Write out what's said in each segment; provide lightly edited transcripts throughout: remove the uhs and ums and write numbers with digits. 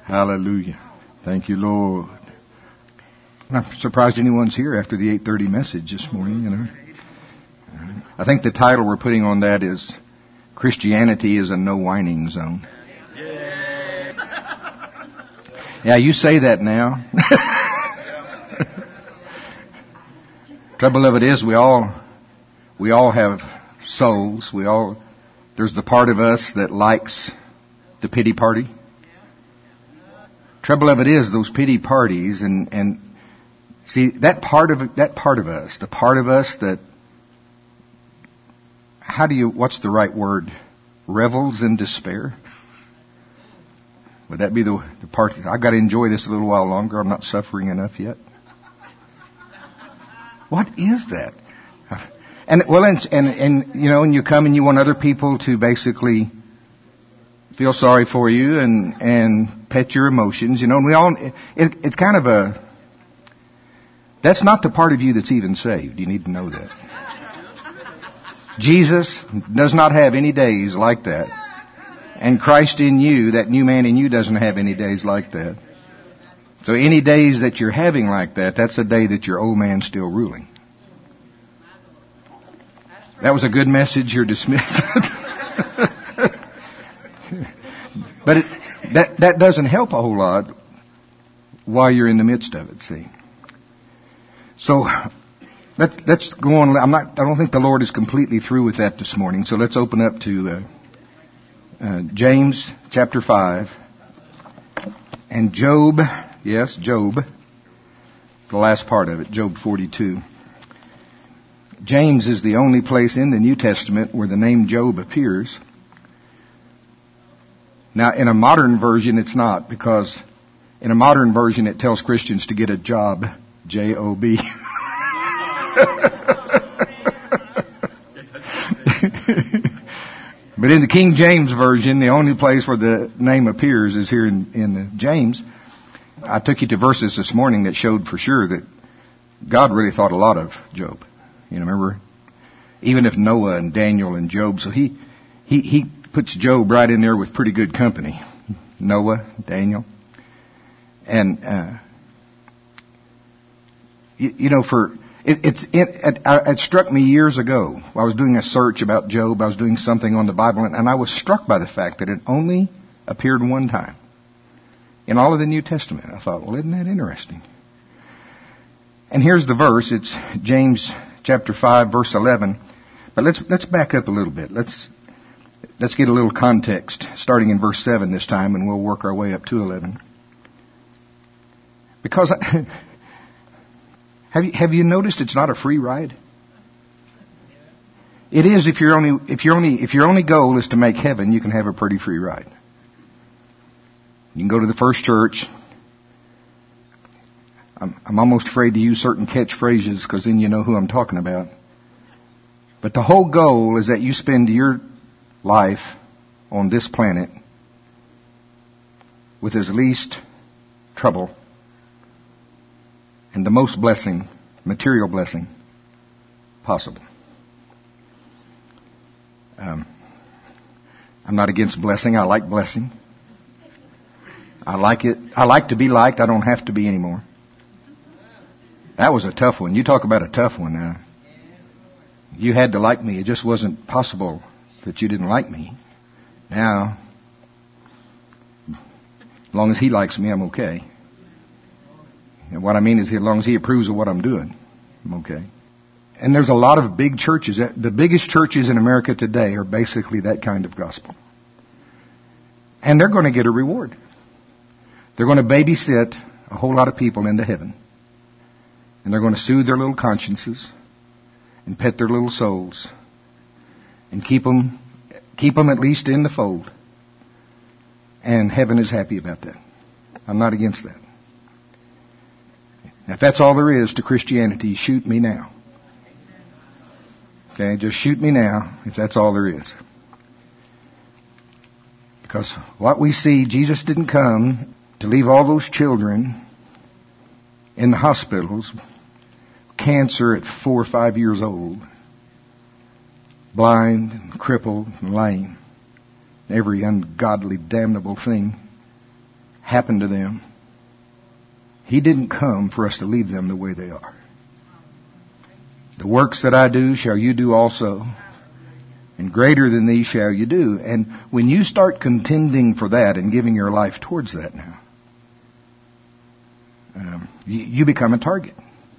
Hallelujah. Thank you, Lord. I'm surprised anyone's here after the 8:30 message this morning, I think the title we're putting on that is Christianity is a no whining zone. Yeah, you say that now. Trouble of it is we all have souls. There's the part of us that likes the pity party. Trouble of it is those pity parties and see that part of us, the part of us that what's the right word? Revels in despair? Would that be the part? I've got to enjoy this a little while longer. I'm not suffering enough yet. What is that? And you come and you want other people to basically feel sorry for you and pet your emotions, and it's kind of that's not the part of you that's even saved. You need to know that. Jesus does not have any days like that. And Christ in you, that new man in you, doesn't have any days like that. So any days that you're having like that, that's a day that your old man's still ruling. That was a good message. You're dismissed. But that doesn't help a whole lot while you're in the midst of it, see. So let's go on. I don't think the Lord is completely through with that this morning. So let's open up to James chapter 5 and Job. Yes, Job. The last part of it, Job 42. James is the only place in the New Testament where the name Job appears. Now, in a modern version, it's not, because in a modern version, it tells Christians to get a job, J-O-B. But in the King James Version, the only place where the name appears is here in James. I took you to verses this morning that showed for sure that God really thought a lot of Job. Remember, even if Noah and Daniel and Job, so he puts Job right in there with pretty good company. Noah, Daniel. And, it struck me years ago. I was doing a search about Job. I was doing something on the Bible, and I was struck by the fact that it only appeared one time in all of the New Testament. I thought, well, isn't that interesting? And here's the verse. It's James chapter 5, verse 11. But let's back up a little bit. Let's get a little context, starting in verse 7 this time, and we'll work our way up to 11. Because have you noticed it's not a free ride? It is if your only goal is to make heaven, you can have a pretty free ride. You can go to the First Church. I'm almost afraid to use certain catchphrases because then you know who I'm talking about. But the whole goal is that you spend your life on this planet with as least trouble and the most blessing, material blessing, possible. I'm not against blessing. I like blessing. I like it. I like to be liked. I don't have to be anymore. That was a tough one. You talk about a tough one now. You had to like me. It just wasn't possible that you didn't like me. Now, as long as he likes me, I'm okay. And what I mean is, as long as he approves of what I'm doing, I'm okay. And there's a lot of big churches. The biggest churches in America today are basically that kind of gospel. And they're going to get a reward. They're going to babysit a whole lot of people into heaven. And they're going to soothe their little consciences and pet their little souls and keep them at least in the fold. And heaven is happy about that. I'm not against that. Now, if that's all there is to Christianity, shoot me now. Okay, just shoot me now if that's all there is. Because what we see, Jesus didn't come to leave all those children in the hospitals, cancer at 4 or 5 years old, blind and crippled and lame, every ungodly, damnable thing happened to them, He didn't come for us to leave them the way they are. The works that I do shall you do also, and greater than these shall you do. And when you start contending for that and giving your life towards that now, you become a target.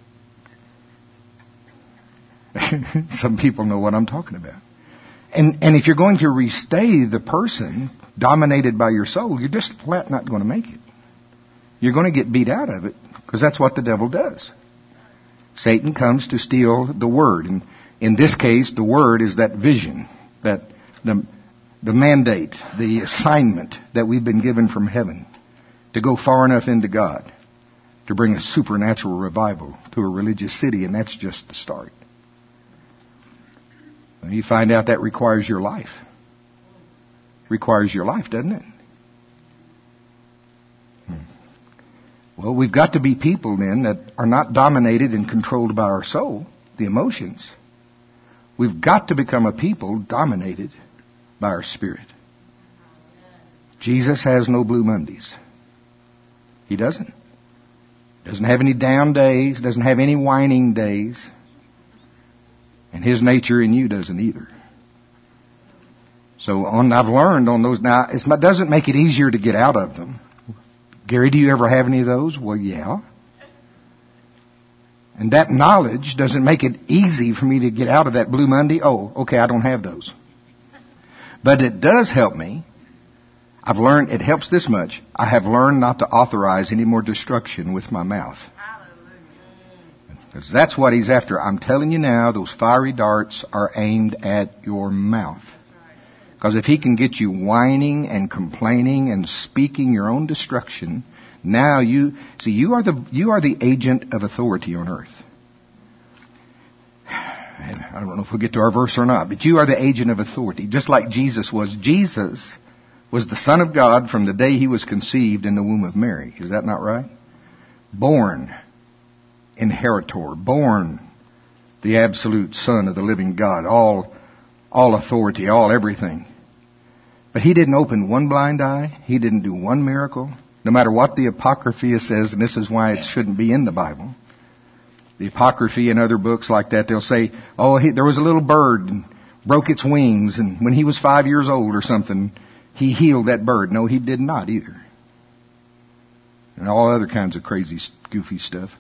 Some people know what I'm talking about. And if you're going to restay the person dominated by your soul, you're just flat not going to make it. You're going to get beat out of it, because that's what the devil does. Satan comes to steal the word. And in this case, the word is that vision, that the mandate, the assignment that we've been given from heaven to go far enough into God to bring a supernatural revival to a religious city, and that's just the start. You find out that requires your life. Requires your life, doesn't it? Well, we've got to be people then that are not dominated and controlled by our soul, the emotions. We've got to become a people dominated by our spirit. Jesus has no Blue Mondays. He doesn't. Doesn't have any down days, doesn't have any whining days. And His nature in you doesn't either. So I've learned on those. Now, it doesn't make it easier to get out of them. Gary, do you ever have any of those? Well, yeah. And that knowledge doesn't make it easy for me to get out of that Blue Monday. Oh, okay, I don't have those. But it does help me. I've learned, it helps this much. I have learned not to authorize any more destruction with my mouth. Because that's what he's after. I'm telling you now, those fiery darts are aimed at your mouth. Because if he can get you whining and complaining and speaking your own destruction, now you are the agent of authority on earth. And I don't know if we'll get to our verse or not, but you are the agent of authority, just like Jesus was. Jesus was the Son of God from the day He was conceived in the womb of Mary. Is that not right? Born inheritor, born the absolute Son of the living God, all authority, all everything. But He didn't open one blind eye. He didn't do one miracle. No matter what the Apocrypha says, and this is why it shouldn't be in the Bible. The Apocrypha and other books like that, they'll say, there was a little bird and broke its wings, and when he was 5 years old or something, He healed that bird. No, He did not either. And all other kinds of crazy, goofy stuff.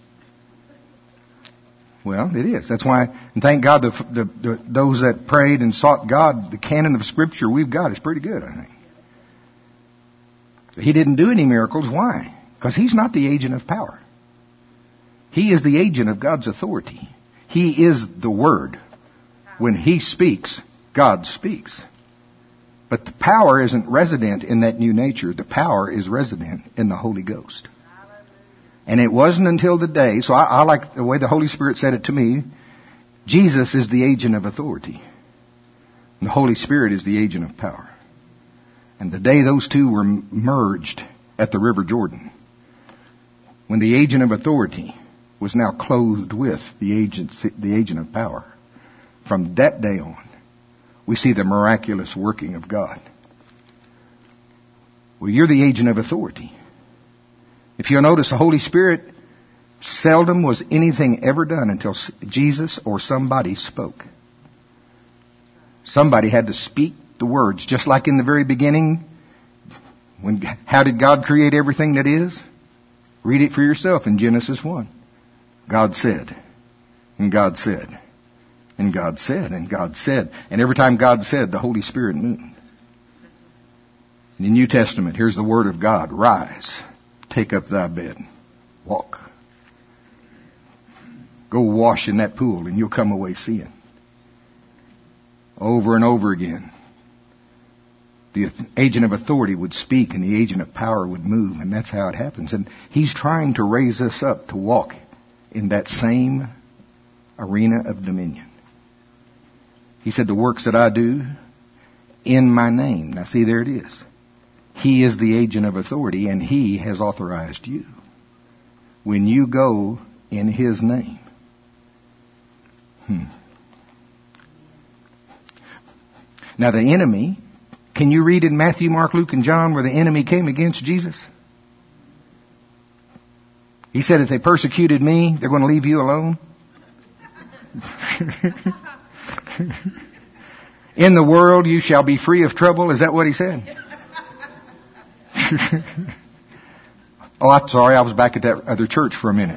Well, it is. That's why, and thank God, those that prayed and sought God, the canon of Scripture we've got is pretty good, I think. He didn't do any miracles. Why? Because He's not the agent of power. He is the agent of God's authority. He is the Word. When He speaks, God speaks. But the power isn't resident in that new nature. The power is resident in the Holy Ghost. And it wasn't until the day, so I like the way the Holy Spirit said it to me, Jesus is the agent of authority. And the Holy Spirit is the agent of power. And the day those two were merged at the River Jordan, when the agent of authority was now clothed with the agent of power, from that day on, we see the miraculous working of God. Well, you're the agent of authority. If you'll notice, the Holy Spirit, seldom was anything ever done until Jesus or somebody spoke. Somebody had to speak the words. Just like in the very beginning, how did God create everything that is? Read it for yourself in Genesis 1. God said, and God said, and God said, and God said. And every time God said, the Holy Spirit moved. In the New Testament, here's the Word of God. Rise, take up thy bed, walk. Go wash in that pool and you'll come away seeing. Over and over again. The agent of authority would speak and the agent of power would move, and that's how it happens. And He's trying to raise us up to walk in that same arena of dominion. He said, the works that I do in my name. Now see, there it is. He is the agent of authority, and He has authorized you. When you go in His name. Now the enemy, can you read in Matthew, Mark, Luke, and John where the enemy came against Jesus? He said, if they persecuted me, they're going to leave you alone. In the world you shall be free of trouble. Is that what he said? Oh, I'm sorry. I was back at that other church for a minute.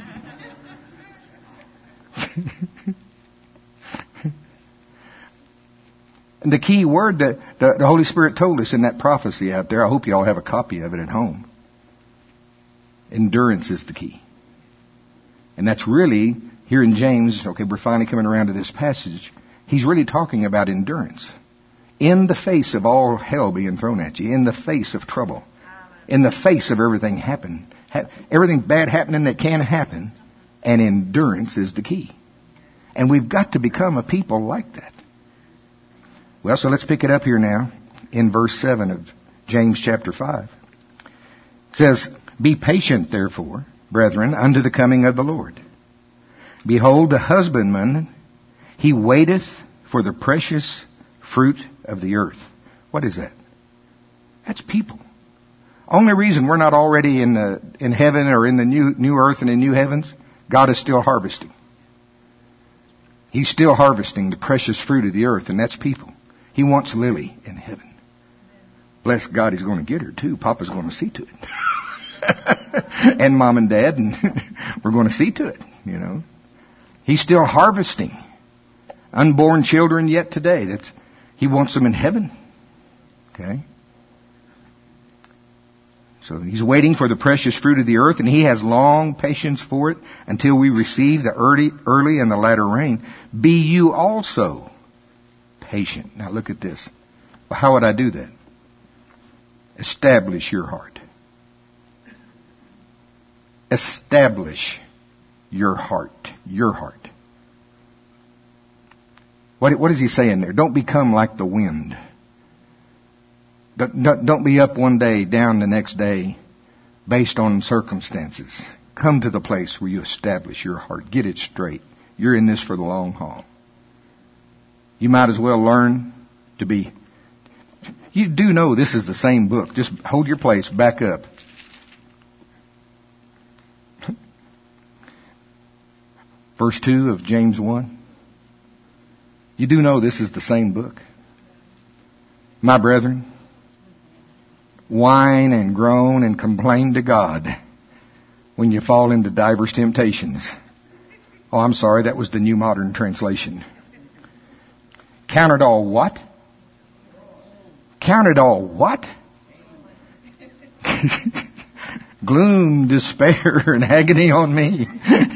And the key word that the Holy Spirit told us in that prophecy out there, I hope you all have a copy of it at home. Endurance is the key. And that's really, here in James, okay, we're finally coming around to this passage. He's really talking about endurance. In the face of all hell being thrown at you, in the face of trouble, in the face of everything everything bad happening that can happen, and endurance is the key. And we've got to become a people like that. Well, so let's pick it up here now in verse 7 of James chapter 5. It says, be patient, therefore, brethren, unto the coming of the Lord. Behold, the husbandman, he waiteth for the precious fruit of the earth. What is that? That's people. Only reason we're not already in heaven or in the new earth and in new heavens, God is still harvesting. He's still harvesting the precious fruit of the earth, and that's people. He wants Lily in heaven. Bless God, he's going to get her too. Papa's going to see to it. And Mom and Dad, and we're going to see to it, you know. He's still harvesting unborn children yet today. He wants them in heaven. Okay? So he's waiting for the precious fruit of the earth, and he has long patience for it until we receive the early and the latter rain. Be you also patient. Now look at this. Well, how would I do that? Establish your heart. Establish your heart. Your heart. What is he saying there? Don't become like the wind. Don't be up one day, down the next day, based on circumstances. Come to the place where you establish your heart. Get it straight. You're in this for the long haul. You might as well learn to be... You do know this is the same book. Just hold your place. Back up. Verse 2 of James 1. You do know this is the same book. My brethren, whine and groan and complain to God when you fall into divers temptations. Oh, I'm sorry, that was the New Modern Translation. Count it all what? Count it all what? Gloom, despair, and agony on me.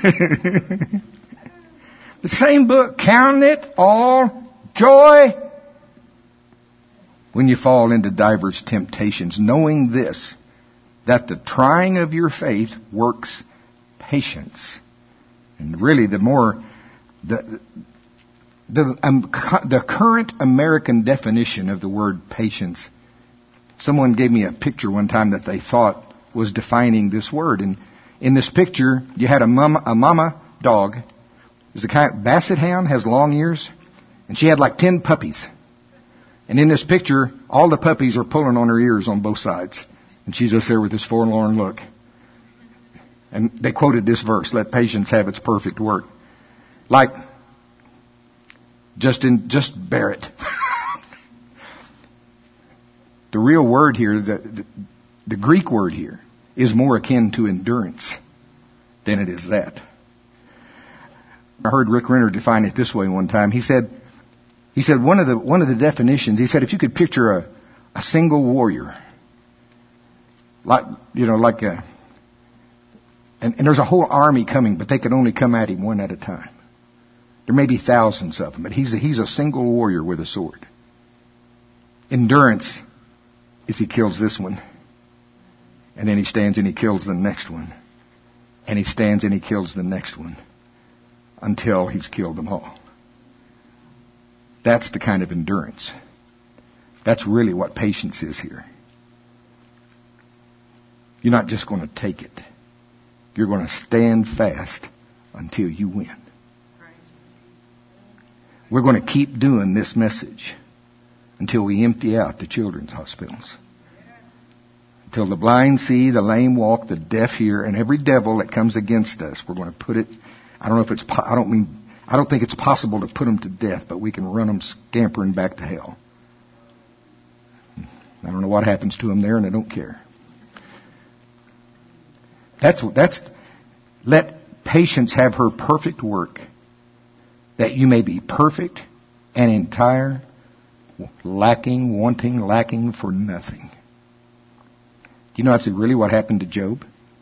The same book. Count it all joy when you fall into divers temptations, knowing this, that the trying of your faith works patience. And really, the current American definition of the word patience, someone gave me a picture one time that they thought was defining this word. And in this picture, you had a mama dog. It was a kind of basset hound, has long ears, and she had like 10 puppies. And in this picture, all the puppies are pulling on her ears on both sides. And she's just there with this forlorn look. And they quoted this verse, let patience have its perfect work. Like, just bear it. The real word here, the Greek word here, is more akin to endurance than it is that. I heard Rick Renner define it this way one time. He said one of the definitions, he said if you could picture a single warrior, and there's a whole army coming, but they can only come at him one at a time. There may be thousands of them, but he's a single warrior with a sword. Endurance is he kills this one, and then he stands and he kills the next one, and he stands and he kills the next one, until he's killed them all. That's the kind of endurance. That's really what patience is here. You're not just going to take it. You're going to stand fast until you win. We're going to keep doing this message until we empty out the children's hospitals. Till the blind see, the lame walk, the deaf hear, and every devil that comes against us, we're going to put it, I don't think it's possible to put them to death, but we can run them scampering back to hell. I don't know what happens to them there, and I don't care. Let patience have her perfect work, that you may be perfect and entire, lacking for nothing. Do you know that's really what happened to Job?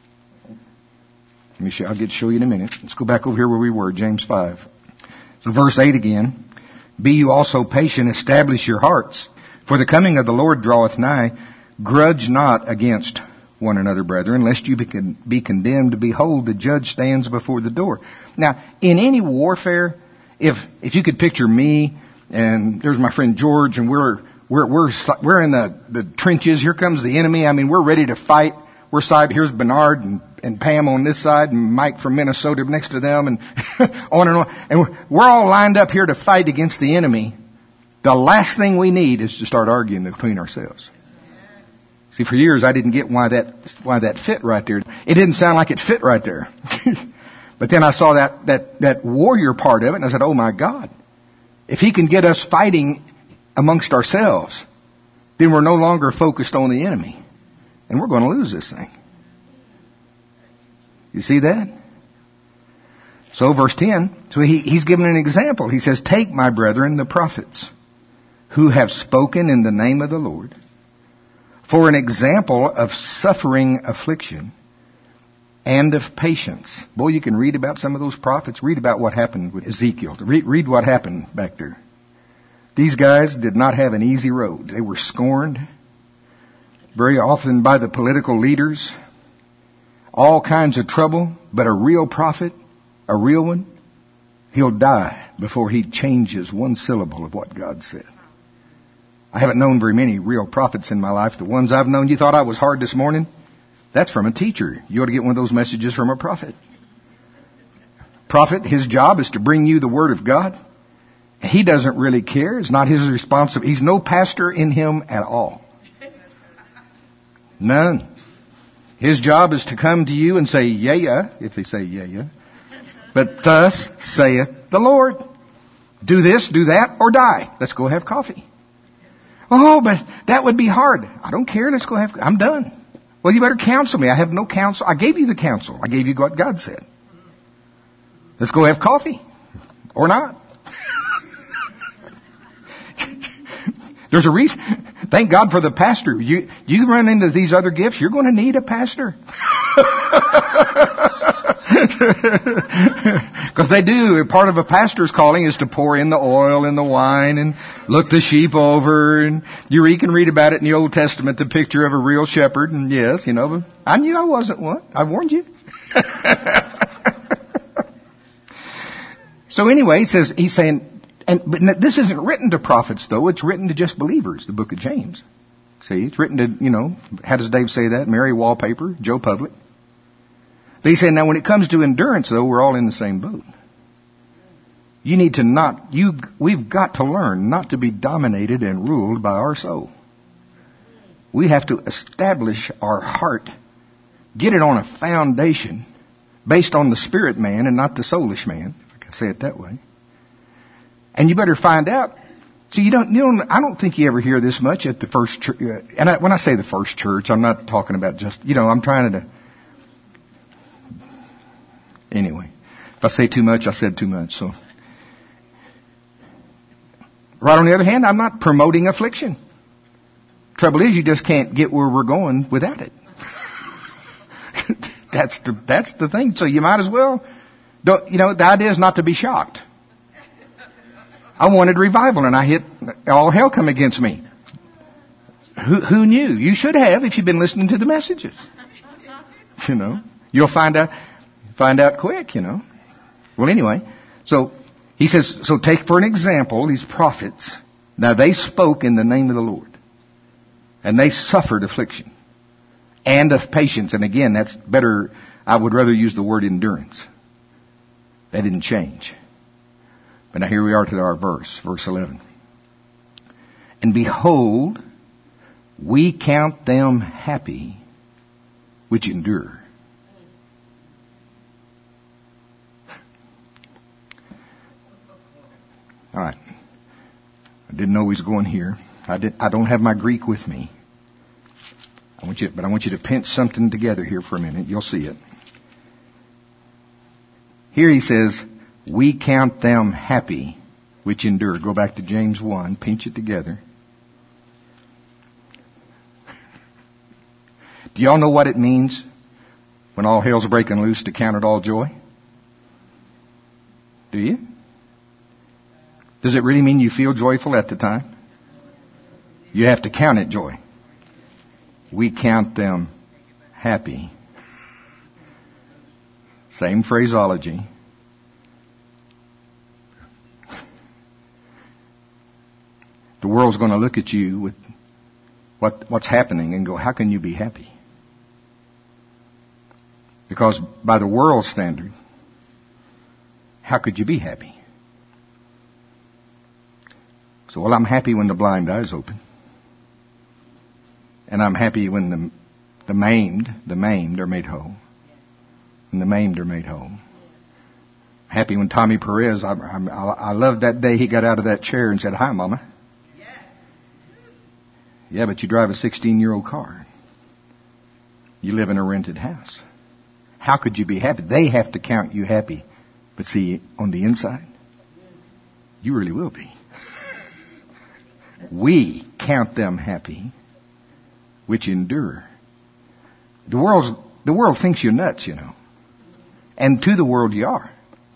I'll show you in a minute. Let's go back over here where we were, James 5. So verse 8 again. Be you also patient, establish your hearts. For the coming of the Lord draweth nigh. Grudge not against one another, brethren, lest you be condemned. Behold, the judge stands before the door. Now, in any warfare, if you could picture me, and there's my friend George, and we're in the trenches. Here comes the enemy. I mean, we're ready to fight. Here's Bernard and Pam on this side, and Mike from Minnesota next to them, and on and on. And we're all lined up here to fight against the enemy. The last thing we need is to start arguing between ourselves. See, for years I didn't get why that fit right there. It didn't sound like it fit right there. But then I saw that warrior part of it, and I said, oh my God. If he can get us fighting amongst ourselves, then we're no longer focused on the enemy. And we're going to lose this thing. You see that? So verse 10, so he's given an example. He says, take, my brethren, the prophets, who have spoken in the name of the Lord, for an example of suffering affliction and of patience. Boy, you can read about some of those prophets. Read about what happened with Ezekiel. Read what happened back there. These guys did not have an easy road. They were scorned very often by the political leaders. All kinds of trouble. But a real prophet, a real one, he'll die before he changes one syllable of what God said. I haven't known very many real prophets in my life. The ones I've known, you thought I was hard this morning? That's from a teacher. You ought to get one of those messages from a prophet. Prophet, his job is to bring you the Word of God. He doesn't really care. It's not his responsibility. He's no pastor in him at all. None. His job is to come to you and say, yeah, if they say yeah. But thus saith the Lord. Do this, do that, or die. Let's go have coffee. Oh, but that would be hard. I don't care. Let's go have, I'm done. Well, you better counsel me. I have no counsel. I gave you the counsel. I gave you what God said. Let's go have coffee. Or not. There's a reason. Thank God for the pastor. You run into these other gifts, you're going to need a pastor. Because they do. Part of a pastor's calling is to pour in the oil and the wine and look the sheep over. And you can read about it in the Old Testament, the picture of a real shepherd. And yes, I knew I wasn't one. I warned you. So anyway, he's saying, but this isn't written to prophets, though. It's written to just believers, the book of James. See, it's written to, how does Dave say that? Mary Wallpaper, Joe Public. But he said, now when it comes to endurance, though, we're all in the same boat. We've got to learn not to be dominated and ruled by our soul. We have to establish our heart, get it on a foundation based on the spirit man and not the soulish man, if I can say it that way. And you better find out. See, I don't think you ever hear this much at the first church. And when I say the first church, I'm not talking about just, I'm trying to. Anyway, if I say too much, I said too much. So, right on the other hand, I'm not promoting affliction. Trouble is, you just can't get where we're going without it. That's the thing. So you might as well. The idea is not to be shocked. I wanted revival, and I hit all hell come against me. Who knew? You should have if you've been listening to the messages. You'll find out quick. Well, anyway, so he says, so take for an example these prophets. Now they spoke in the name of the Lord, and they suffered affliction and of patience. And again, that's better. I would rather use the word endurance. That didn't change. But now here we are to our verse 11. And behold, We count them happy which endure. All right. I didn't know he was going here. I don't have my Greek with me. I want you to pinch something together here for a minute. You'll see it. Here he says, we count them happy which endure. Go back to James 1. Pinch it together. Do y'all know what it means when all hell's breaking loose to count it all joy? Do you? Does it really mean you feel joyful at the time? You have to count it joy. We count them happy. Same phraseology. The world's going to look at you with what's happening and go, how can you be happy? Because by the world's standard, how could you be happy? So, well, I'm happy when the blind eye's open. And I'm happy when the maimed are made whole. And the maimed are made whole. Happy when Tommy Perez, I loved that day he got out of that chair and said, hi, Mama. Yeah, but you drive a 16-year-old car. You live in a rented house. How could you be happy? They have to count you happy. But see, on the inside, you really will be. We count them happy which endure. The world thinks you're nuts, you know. And to the world you are.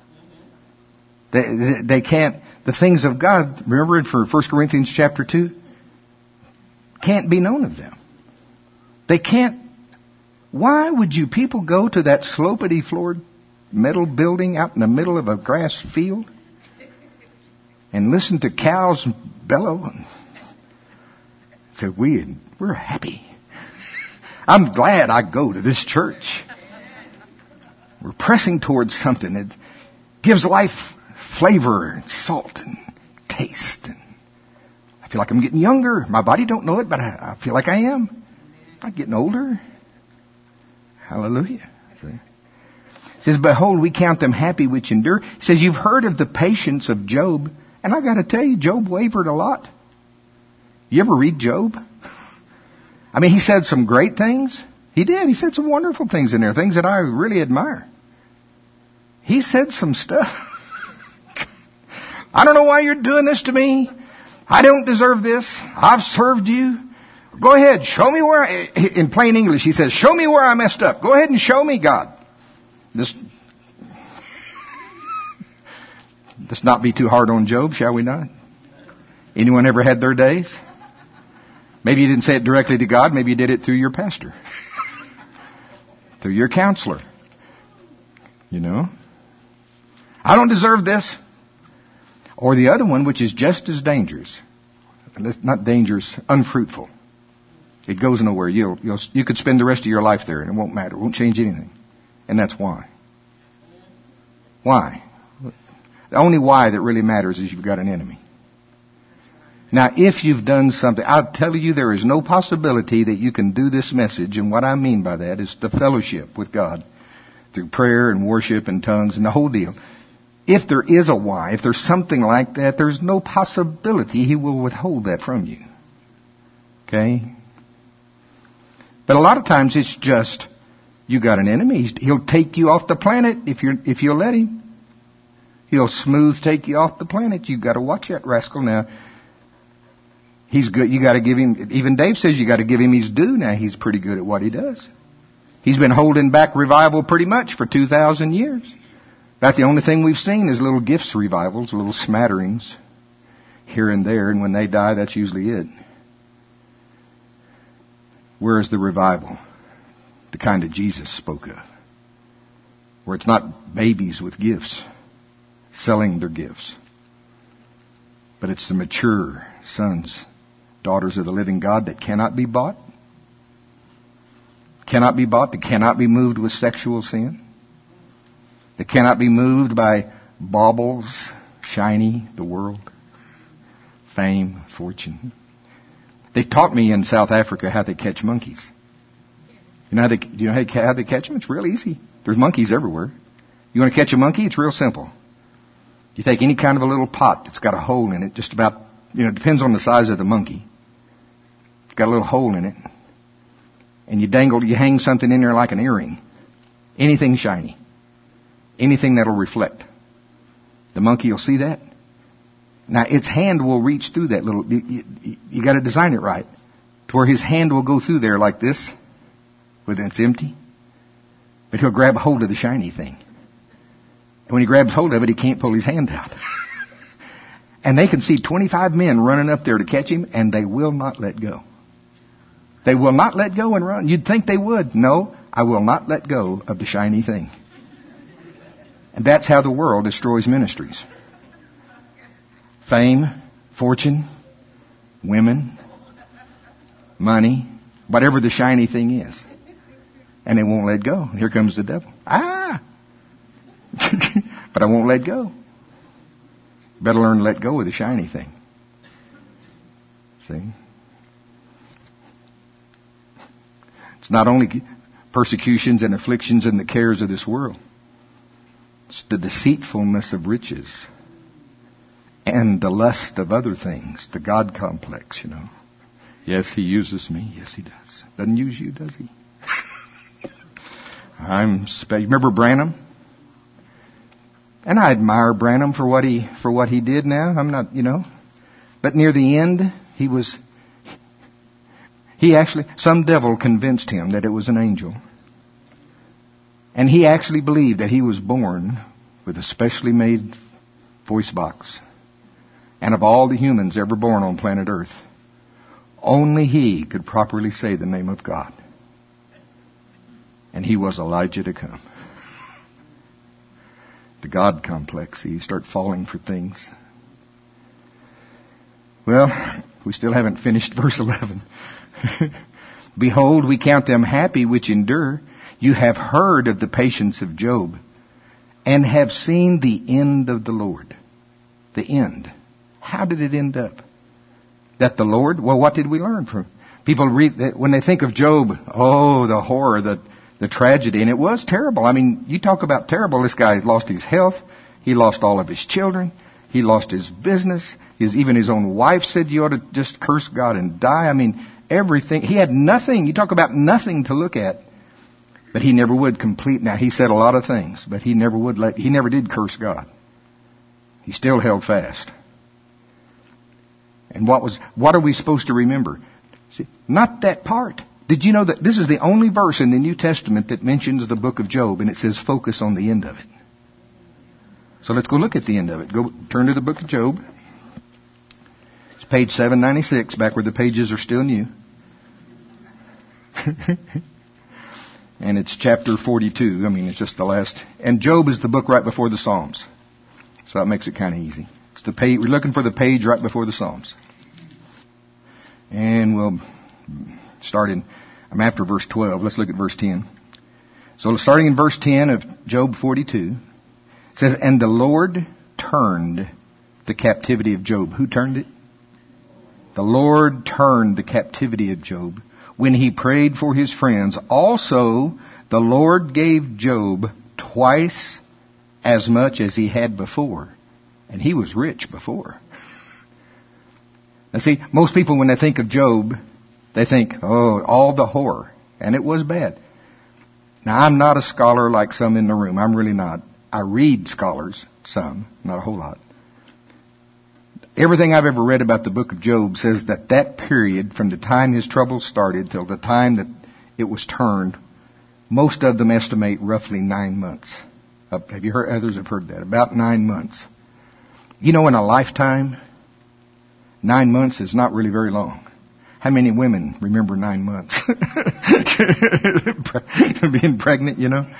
They can't, the things of God, remember in 1 Corinthians chapter 2, can't be known of them. They can't. Why would you people go to that slopity floored metal building out in the middle of a grass field and listen to cows bellow and say, we're happy. I'm glad I go to this church. We're pressing towards something that gives life flavor and salt and taste. And I feel like I'm getting younger. My body don't know it, but I feel like I am. I'm getting older. Hallelujah. It says, behold, we count them happy which endure. It says, you've heard of the patience of Job. And I got to tell you, Job wavered a lot. You ever read Job? I mean, he said some great things. He did. He said some wonderful things in there, things that I really admire. He said some stuff. I don't know why you're doing this to me. I don't deserve this. I've served you. Go ahead, show me where in plain English, he says, show me where I messed up. Go ahead and show me, God. Let's not be too hard on Job, shall we not? Anyone ever had their days? Maybe you didn't say it directly to God. Maybe you did it through your pastor. Through your counselor. You know? I don't deserve this. Or the other one, which is just as dangerous. Not dangerous, unfruitful. It goes nowhere. You could spend the rest of your life there and it won't matter. It won't change anything. And that's why. Why? The only why that really matters is you've got an enemy. Now, if you've done something, I'll tell you there is no possibility that you can do this message. And what I mean by that is the fellowship with God through prayer and worship and tongues and the whole deal. If there is a why, if there's something like that, there's no possibility He will withhold that from you. Okay? But a lot of times it's just, you got an enemy. He'll take you off the planet if you'll let Him. He'll smooth take you off the planet. You've got to watch that rascal now. He's good. You got to give him, even Dave says you got to give him his due now. He's pretty good at what he does. He's been holding back revival pretty much for 2,000 years. About the only thing we've seen is little gifts revivals, little smatterings here and there. And when they die, that's usually it. Where is the revival? The kind that Jesus spoke of. Where it's not babies with gifts selling their gifts. But it's the mature sons, daughters of the living God that cannot be bought. Cannot be bought, that cannot be moved with sexual sin. That cannot be moved by baubles, shiny, the world, fame, fortune. They taught me in South Africa how they catch monkeys. You know how they catch them? It's real easy. There's monkeys everywhere. You want to catch a monkey? It's real simple. You take any kind of a little pot that's got a hole in it, just about, it depends on the size of the monkey. It's got a little hole in it. And you hang something in there like an earring. Anything shiny. Anything that'll reflect. The monkey will see that. Now, its hand will reach through that little, you got to design it right, to where his hand will go through there like this, when it's empty. But he'll grab hold of the shiny thing. And when he grabs hold of it, he can't pull his hand out. And they can see 25 men running up there to catch him, and they will not let go. They will not let go and run. You'd think they would. No, I will not let go of the shiny thing. And that's how the world destroys ministries. Fame, fortune, women, money, whatever the shiny thing is. And they won't let go. Here comes the devil. But I won't let go. Better learn to let go of the shiny thing. See? It's not only persecutions and afflictions and the cares of this world. It's the deceitfulness of riches. And the lust of other things. The God complex, Yes, he uses me. Yes, he does. Doesn't use you, does he? Remember Branham? And I admire Branham for what he did now. I'm not, But near the end, some devil convinced him that it was an angel. And he actually believed that he was born with a specially made voice box. And of all the humans ever born on planet Earth, only he could properly say the name of God. And he was Elijah to come. The God complex. You start falling for things. Well, we still haven't finished verse 11. Behold, we count them happy which endure. You have heard of the patience of Job, and have seen the end of the Lord. The end. How did it end up? That the Lord, what did we learn from? People read that when they think of Job, the horror, the tragedy, and it was terrible. I mean, you talk about terrible. This guy lost his health. He lost all of his children. He lost his business. Even his own wife said you ought to just curse God and die. I mean, everything. He had nothing. You talk about nothing to look at. But he never would complete. Now, he said a lot of things, but he never did curse God. He still held fast. And what are we supposed to remember? See, not that part. Did you know that this is the only verse in the New Testament that mentions the book of Job, and it says focus on the end of it. So let's go look at the end of it. Go turn to the book of Job. It's page 796, back where the pages are still new. And it's chapter 42. It's just the last. And Job is the book right before the Psalms. So that makes it kind of easy. It's the page. We're looking for the page right before the Psalms. And we'll start I'm after verse 12. Let's look at verse 10. So starting in verse 10 of Job 42, it says, and the Lord turned the captivity of Job. Who turned it? The Lord turned the captivity of Job when he prayed for his friends. Also, the Lord gave Job twice as much as he had before. And he was rich before. Now see, most people when they think of Job, they think, all the horror. And it was bad. Now, I'm not a scholar like some in the room. I'm really not. I read scholars, some, not a whole lot. Everything I've ever read about the book of Job says that period, from the time his troubles started till the time that it was turned, most of them estimate roughly 9 months. Have you heard? Others have heard that. About 9 months. In a lifetime, 9 months is not really very long. How many women remember 9 months? Being pregnant,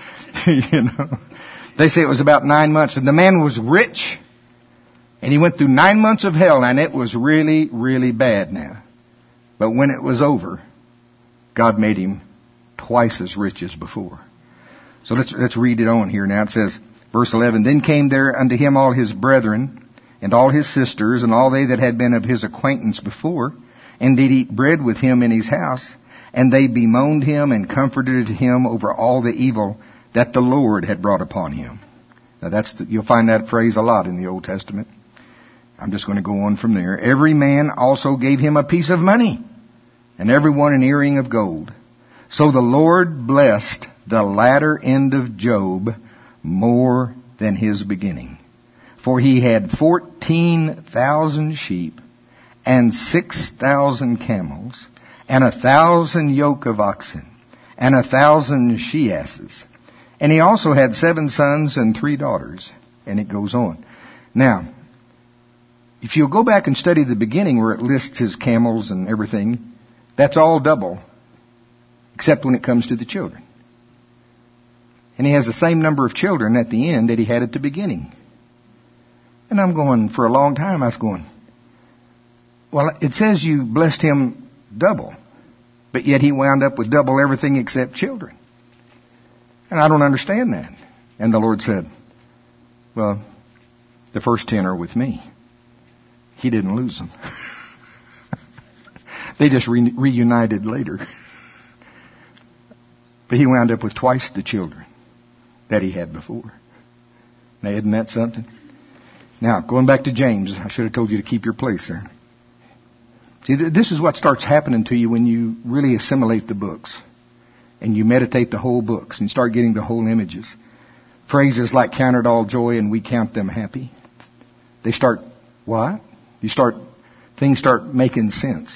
They say it was about 9 months. And the man was rich. And he went through 9 months of hell. And it was really, really bad now. But when it was over, God made him twice as rich as before. So let's read it on here now. It says, verse 11, then came there unto him all his brethren, and all his sisters, and all they that had been of his acquaintance before, and did eat bread with him in his house. And they bemoaned him and comforted him over all the evil that the Lord had brought upon him. Now you'll find that phrase a lot in the Old Testament. I'm just going to go on from there. Every man also gave him a piece of money, and everyone an earring of gold. So the Lord blessed the latter end of Job more than his beginning. For he had 14,000 sheep and 6,000 camels and 1,000 yoke of oxen and 1,000 she-asses. And he also had 7 sons and 3 daughters. And it goes on. Now, if you'll go back and study the beginning where it lists his camels and everything, that's all double, except when it comes to the children. And he has the same number of children at the end that he had at the beginning. And I'm going, for a long time, I was going, well, it says you blessed him double, but yet he wound up with double everything except children. And I don't understand that. And the Lord said, well, the first 10 are with me. He didn't lose them. They just reunited later. But he wound up with twice the children that he had before. Now, isn't that something? Now, going back to James, I should have told you to keep your place there. See, this is what starts happening to you when you really assimilate the books and you meditate the whole books and start getting the whole images. Phrases like count it all joy and we count them happy. They start, what? Things start making sense.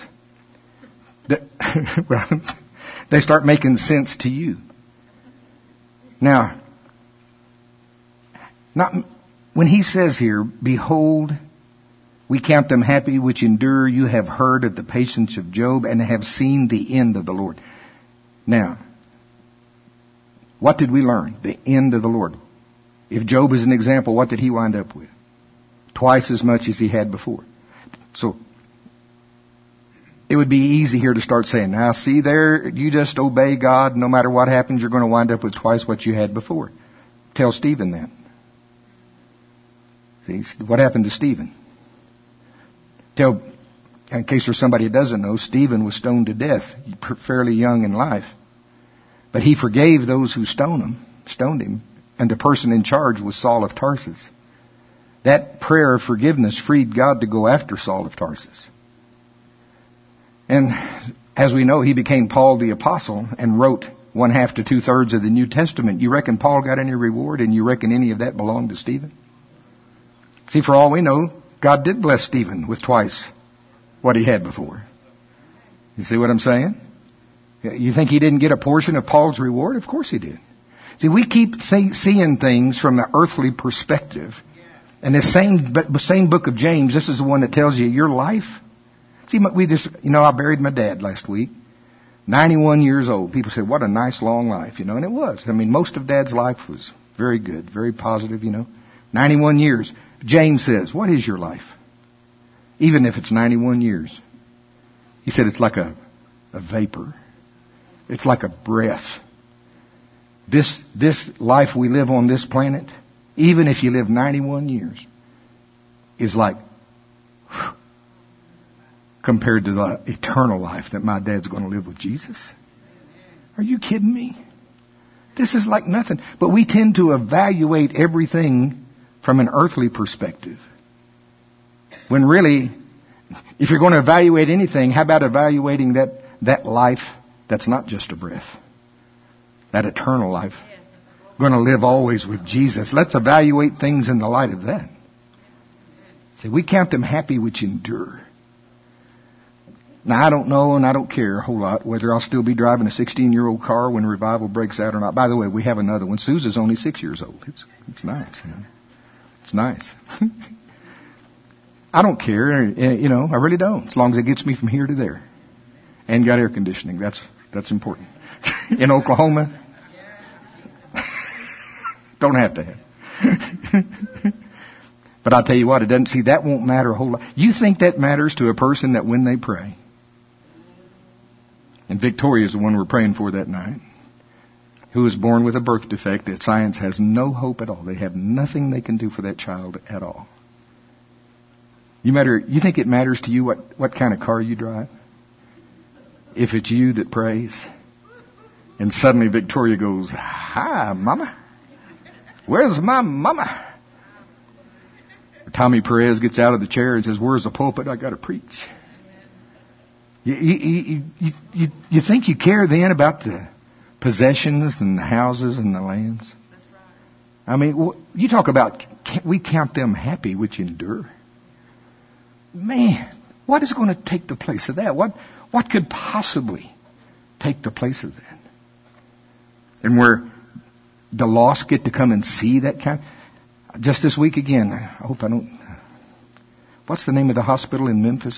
Well, they start making sense to you. Now, when he says here, behold, we count them happy which endure. You have heard of the patience of Job and have seen the end of the Lord. Now, what did we learn? The end of the Lord. If Job is an example, what did he wind up with? Twice as much as he had before. So, it would be easy here to start saying, now see there, you just obey God. No matter what happens, you're going to wind up with twice what you had before. Tell Stephen that. See, what happened to Stephen? In case there's somebody who doesn't know, Stephen was stoned to death, fairly young in life. But he forgave those who stoned him, and the person in charge was Saul of Tarsus. That prayer of forgiveness freed God to go after Saul of Tarsus. And as we know, he became Paul the Apostle and wrote 1/2 to 2/3 of the New Testament. You reckon Paul got any reward, and you reckon any of that belonged to Stephen? See, for all we know, God did bless Stephen with twice what he had before. You see what I'm saying? You think he didn't get a portion of Paul's reward? Of course he did. See, we keep seeing things from the earthly perspective. And this same book of James, this is the one that tells you your life. See, I buried my dad last week. 91 years old. People say, what a nice long life, and it was. I mean, most of Dad's life was very good, very positive, 91 years. James says, what is your life? Even if it's 91 years. He said it's like a vapor. It's like a breath. This life we live on this planet, even if you live 91 years, is like compared to the eternal life that my dad's going to live with Jesus. Are you kidding me? This is like nothing. But we tend to evaluate everything from an earthly perspective. When really, if you're going to evaluate anything, how about evaluating that life that's not just a breath? That eternal life. Going to live always with Jesus. Let's evaluate things in the light of that. See, we count them happy which endure. Now, I don't know and I don't care a whole lot whether I'll still be driving a 16-year-old car when revival breaks out or not. By the way, we have another one. Susan's only 6 years old. It's nice. It's nice. I don't care, I really don't. As long as it gets me from here to there. And got air conditioning. That's important. In Oklahoma, don't have to have. But I'll tell you what, that won't matter a whole lot. You think that matters to a person that when they pray? And Victoria is the one we're praying for that night, who was born with a birth defect that science has no hope at all. They have nothing they can do for that child at all. You think it matters to you what kind of car you drive? if it's you that prays. And suddenly Victoria goes, "Hi, Mama. Where's my mama?" Tommy Perez gets out of the chair and says, "Where's the pulpit? I got to preach." You think you care then about the possessions and the houses and the lands? I mean, you talk about, we count them happy which endure. Man, what is going to take the place of that? What could possibly take the place of that? And where the lost get to come and see that kind. Just this week again, I hope I don't. What's the name of the hospital in Memphis?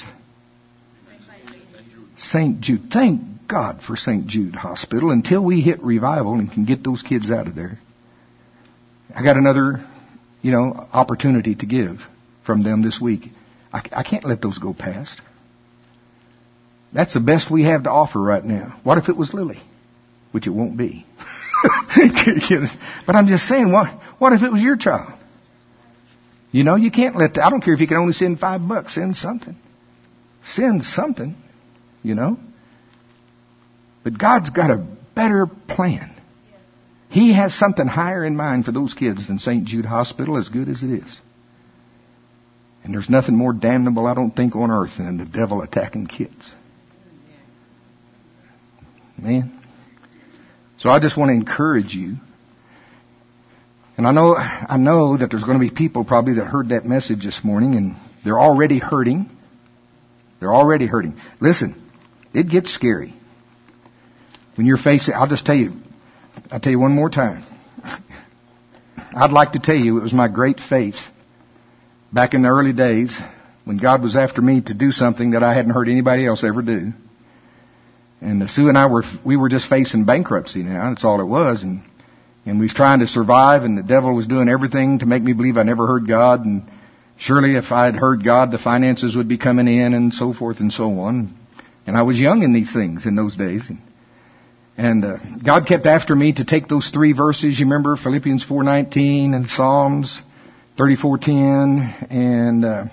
St. Jude. Thank God for St. Jude Hospital until we hit revival and can get those kids out of there. I got another, opportunity to give from them this week. I can't let those go past. That's the best we have to offer right now. What if it was Lily? Which it won't be. But I'm just saying, what if it was your child? You can't let I don't care if you can only send $5. Send something. Send something, But God's got a better plan. He has something higher in mind for those kids than St. Jude Hospital, as good as it is. And there's nothing more damnable, I don't think, on earth than the devil attacking kids. Man. So I just want to encourage you. And I know that there's going to be people probably that heard that message this morning and they're already hurting. They're already hurting. Listen, it gets scary. When you're facing, I'll tell you one more time. I'd like to tell you it was my great faith back in the early days when God was after me to do something that I hadn't heard anybody else ever do. And Sue and I we were just facing bankruptcy now. That's all it was. And we was trying to survive, and the devil was doing everything to make me believe I never heard God. And surely if I had heard God, the finances would be coming in and so forth and so on. And I was young in these things in those days. And God kept after me to take those 3 verses. You remember Philippians 4:19 and Psalms 34:10 and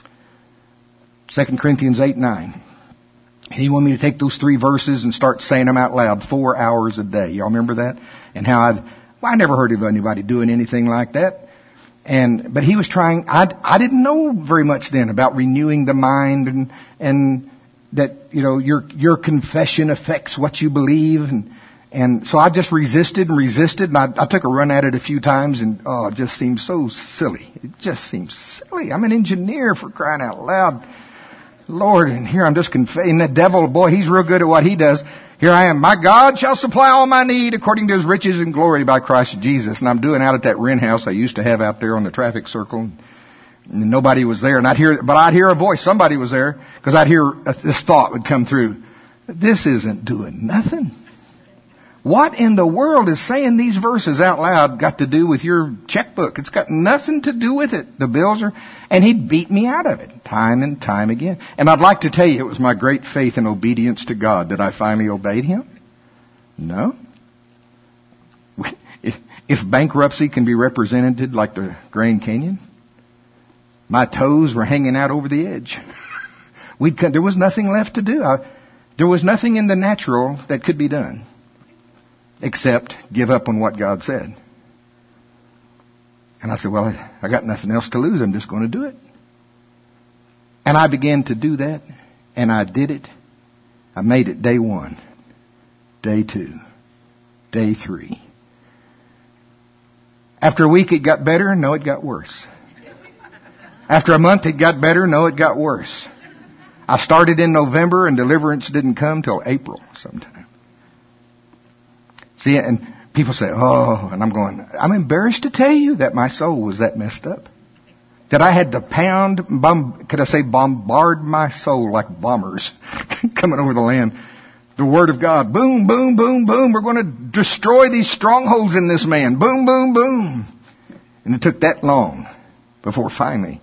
2 Corinthians 8:9. He wanted me to take those 3 verses and start saying them out loud 4 hours a day. Y'all remember that? And how I never heard of anybody doing anything like that. But he was trying. I didn't know very much then about renewing the mind and that your confession affects what you believe. And so I just resisted. And I took a run at it a few times, and it just seemed so silly. It just seems silly. I'm an engineer, for crying out loud. Lord, and here I'm just confessing. The devil, boy, he's real good at what he does. Here I am. My God shall supply all my need according to his riches and glory by Christ Jesus. And I'm doing out at that rent house I used to have out there on the traffic circle. And nobody was there. And I'd hear a voice. Somebody was there. Because I'd hear this thought would come through. This isn't doing nothing. What in the world is saying these verses out loud got to do with your checkbook? It's got nothing to do with it. The bills are... And he'd beat me out of it time and time again. And I'd like to tell you it was my great faith and obedience to God that I finally obeyed him. No. If bankruptcy can be represented like the Grand Canyon, my toes were hanging out over the edge. There was nothing left to do. There was nothing in the natural that could be done except give up on what God said. And I said, well, I got nothing else to lose. I'm just going to do it. And I began to do that. And I did it. I made it day 1, day 2, day 3. After a week, it got better. No, it got worse. After a month, it got better. No, it got worse. I started in November, and deliverance didn't come till April sometime. See, and people say, oh, and I'm going, I'm embarrassed to tell you that my soul was that messed up. That I had to bombard my soul like bombers coming over the land. The Word of God, boom, boom, boom, boom. We're going to destroy these strongholds in this man. Boom, boom, boom. And it took that long before finally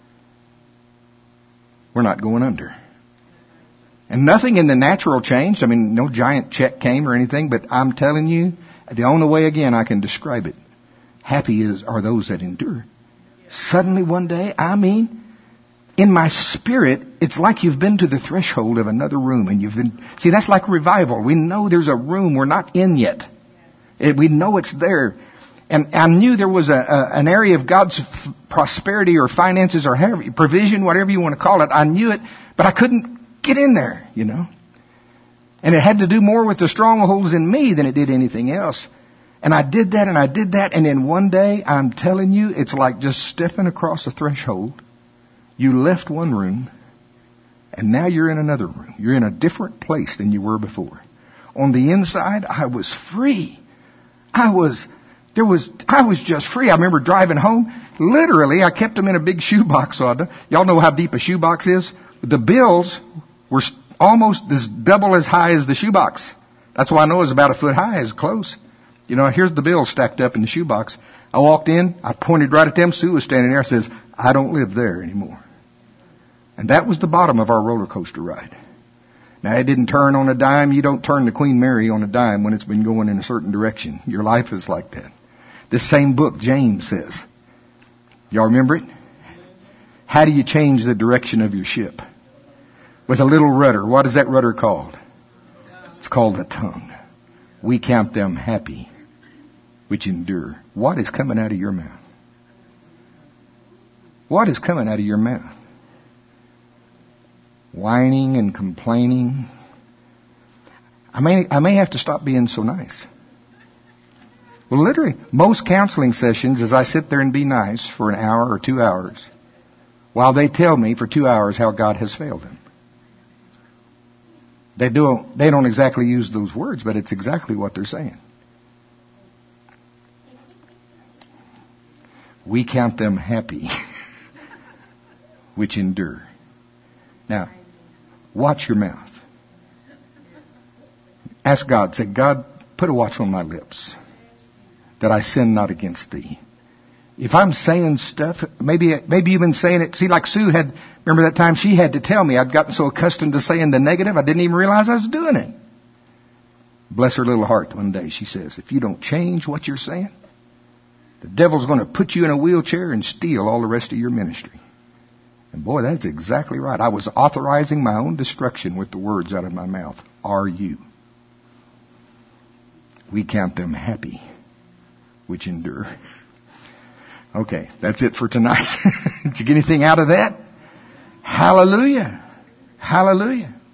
we're not going under. And nothing in the natural changed. I mean, no giant check came or anything, but I'm telling you, the only way again I can describe it, happy are those that endure. Suddenly one day, in my spirit, it's like you've been to the threshold of another room and see, that's like revival. We know there's a room we're not in yet. We know it's there. And I knew there was an area of God's prosperity or finances or provision, whatever you want to call it. I knew it, but I couldn't get in there, And it had to do more with the strongholds in me than it did anything else. And I did that and I did that. And then one day, I'm telling you, it's like just stepping across a threshold. You left one room and now you're in another room. You're in a different place than you were before. On the inside, I was free. I was just free. I remember driving home. Literally, I kept them in a big shoebox. Y'all know how deep a shoebox is? The bills were almost as double as high as the shoebox. That's why I know it's about a foot high. It's close. Here's the bills stacked up in the shoebox. I walked in. I pointed right at them. Sue was standing there. Says, I don't live there anymore. And that was the bottom of our roller coaster ride. Now, it didn't turn on a dime. You don't turn the Queen Mary on a dime when it's been going in a certain direction. Your life is like that. This same book, James says. Y'all remember it? How do you change the direction of your ship? With a little rudder. What is that rudder called? It's called the tongue. We count them happy which endure. What is coming out of your mouth? What is coming out of your mouth? Whining and complaining. I may have to stop being so nice. Well, literally, most counseling sessions is I sit there and be nice for an hour or 2 hours while they tell me for 2 hours how God has failed them. They don't exactly use those words, but it's exactly what they're saying. We count them happy which endure. Now, watch your mouth. Ask God, say, God, put a watch on my lips, that I sin not against thee. If I'm saying stuff, maybe even saying it, see, like Sue had, remember that time she had to tell me, I'd gotten so accustomed to saying the negative, I didn't even realize I was doing it. Bless her little heart one day, she says, if you don't change what you're saying, the devil's going to put you in a wheelchair and steal all the rest of your ministry. And boy, that's exactly right. I was authorizing my own destruction with the words out of my mouth. Are you? We count them happy which endure. Okay, that's it for tonight. Did you get anything out of that? Hallelujah. Hallelujah.